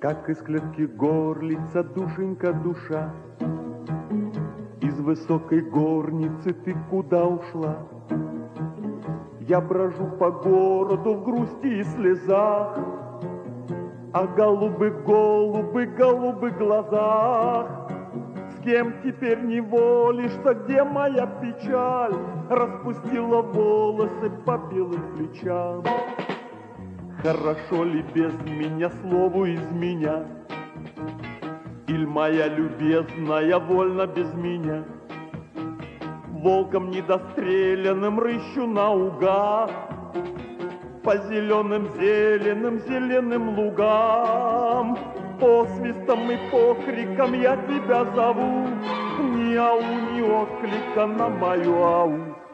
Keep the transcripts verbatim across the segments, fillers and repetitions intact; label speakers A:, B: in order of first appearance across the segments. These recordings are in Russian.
A: Как из клетки горлица, душенька, душа, из высокой горницы ты куда ушла? Я брожу по городу в грусти и слезах, о голубых, голубых, голубых глазах. С кем теперь не волишься, где моя печаль? Распустила волосы по белым плечам. Хорошо ли без меня слову из меня? Иль моя любезная вольна без меня? Волком недостреленным рыщу наугад по зеленым, зеленым, зеленым лугам. По свистам и по крикам я тебя зову, ни ау, ни отклика на мою ау.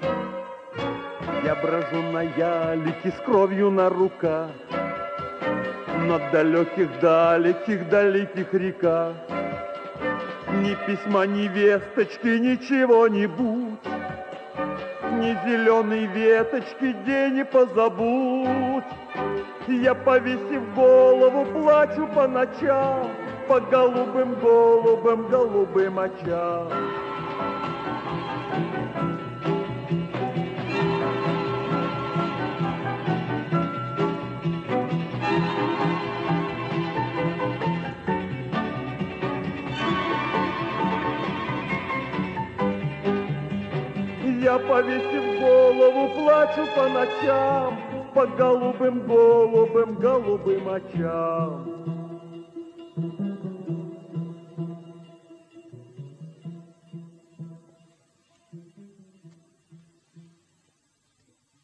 A: Я брожу на ялике с кровью на руках, на далеких, далеких, далеких реках. Ни письма, ни весточки, ничего-нибудь, ни зеленой веточки, где не позабудь. Я, повесив голову, плачу по ночам, по голубым, голубым, голубым очам. Я, повесив голову, плачу по ночам, по голубым, голубым, голубым очам.